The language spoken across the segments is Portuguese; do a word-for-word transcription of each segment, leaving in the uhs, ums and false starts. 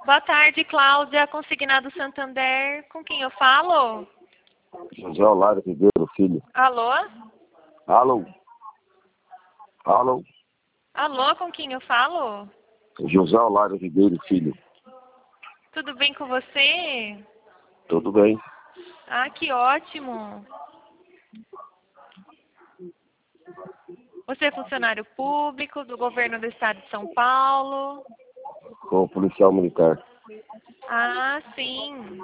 Boa tarde, Cláudia, consignado Santander. Com quem eu falo? José Olário Ribeiro Filho. Alô? Alô? Alô? Alô, com quem eu falo? José Olário Ribeiro Filho. Tudo bem com você? Tudo bem? Ah, que ótimo. Você é funcionário público do governo do estado de São Paulo? Sou policial militar. Ah, sim.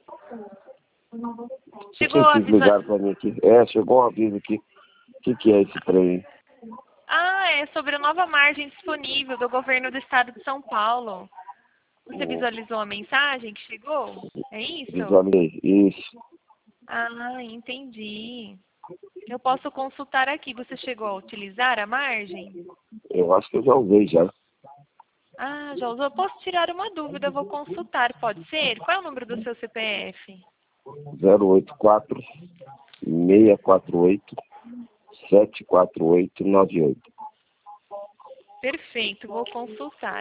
Você Chegou tinha a que ligar avisar... pra mim aqui. É, chegou um aviso aqui. O que, que é esse trem? Ah, é sobre a nova margem disponível do governo do estado de São Paulo. Você visualizou a mensagem que chegou? É isso? Visualizei. Isso. Ah, entendi. Eu posso consultar aqui. Você chegou a utilizar a margem? Eu acho que eu já usei já. Ah, já usou. Eu posso tirar uma dúvida, eu vou consultar, pode ser? Qual é o número do seu C P F? zero oito quatro, seis quatro oito, sete quatro oito nove oito. Perfeito, vou consultar.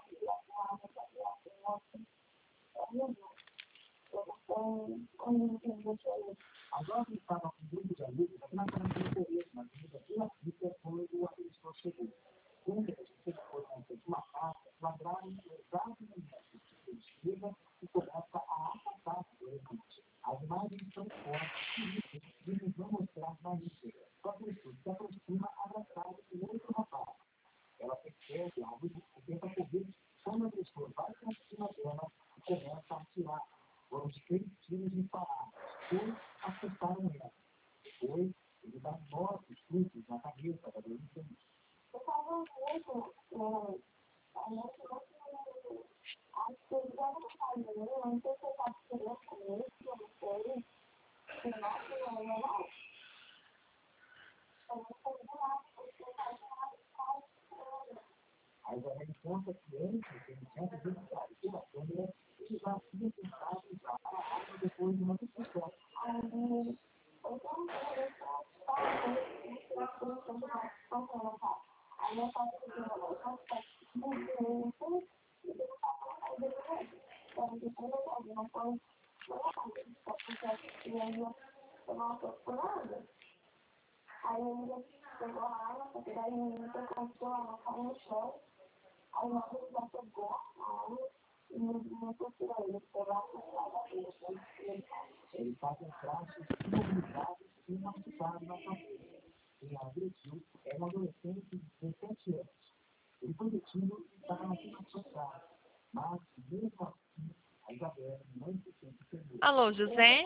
Alô, José?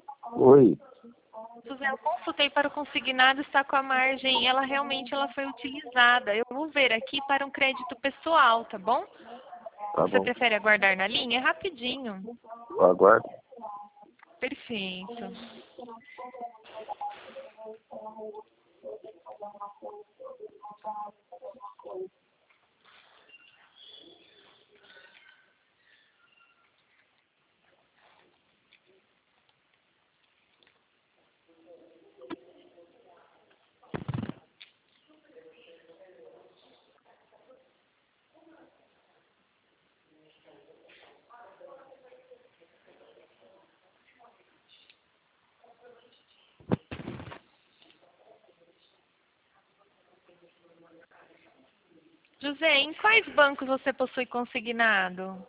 Oi. José, eu consultei para o consignado, está com a margem, ela realmente ela foi utilizada. Eu vou ver aqui para um crédito pessoal, tá bom? Tá Você bom. prefere aguardar na linha? É rapidinho. Aguardo. Perfeito. José, em quais bancos você possui consignado?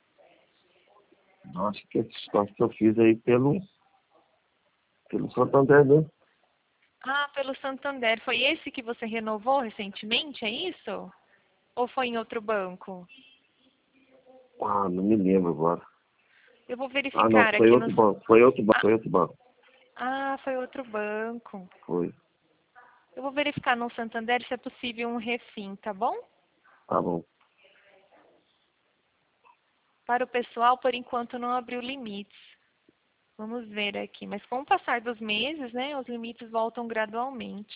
Acho que esse estoque que eu fiz aí pelo, pelo Santander, né? Ah, pelo Santander. Foi esse que você renovou recentemente, é isso? Ou foi em outro banco? Ah, não me lembro agora. Eu vou Ah, não, verificar foi aqui no... outro banco. Foi outro banco, Ah, foi outro banco. ah, foi outro banco. Foi. Eu vou verificar no Santander se é possível um refim, tá bom? Tá bom. Para o pessoal, por enquanto, não abriu limites. Vamos ver aqui. Mas com o passar dos meses, né, os limites voltam gradualmente.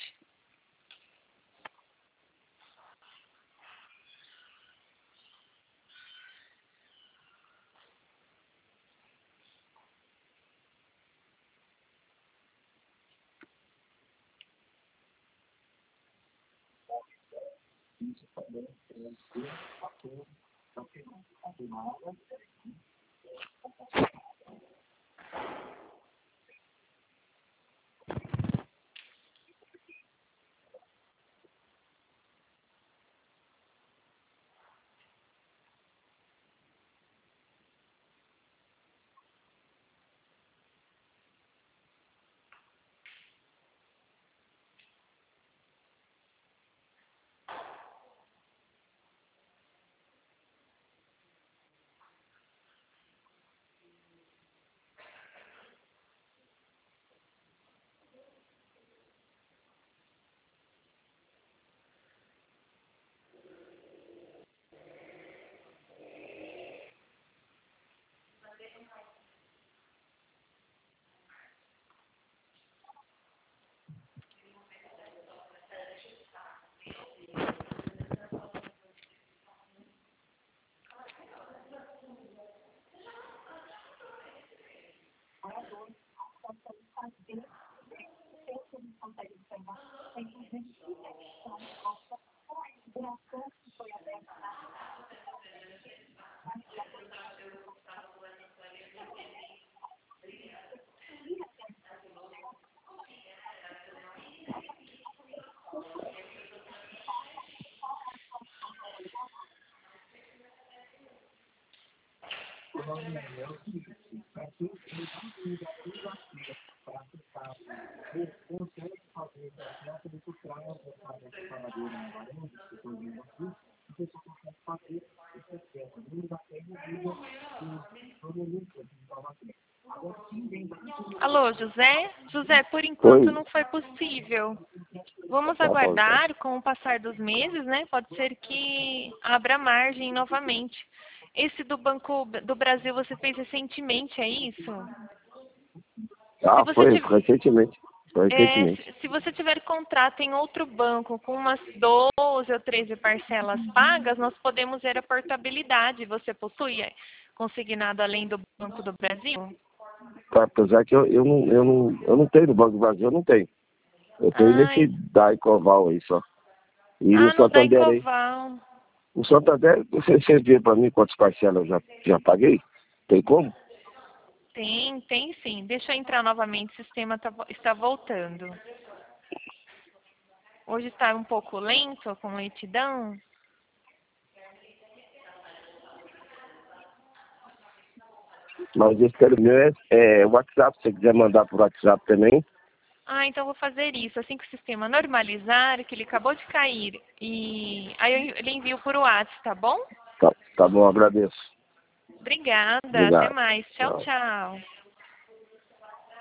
Alô, José? José, por enquanto Oi. não foi possível. Vamos Tá bom, então. aguardar com o passar dos meses, né? Pode ser que abra margem novamente. Esse do Banco do Brasil você fez recentemente, é isso? Se Ah, você foi tiver, recentemente. Foi é, recentemente. se, se você tiver contrato em outro banco com umas doze ou treze parcelas pagas, nós podemos ver a portabilidade. Você possui é, consignado além do Banco do Brasil? Tá, apesar que eu, eu, não, eu, não, eu não tenho no Banco do Brasil, eu não tenho. Eu tenho nesse Ai, Daicoval aí só. E no ah, no Santander aí. Daicoval. O Santander, você, você vê pra mim quantas parcelas eu já, já paguei? Tem como? Tem, tem sim. Deixa eu entrar novamente, o sistema tá vo- está voltando. Hoje está um pouco lento, com lentidão. Mas esse pelo meu é, é WhatsApp, se você quiser mandar por WhatsApp também. Ah, então vou fazer isso. Assim que o sistema normalizar, que ele acabou de cair, e aí eu lhe envio por WhatsApp, tá bom? Tá, tá bom, agradeço. Obrigada, até Obrigado. mais. Tchau, Tchau. tchau.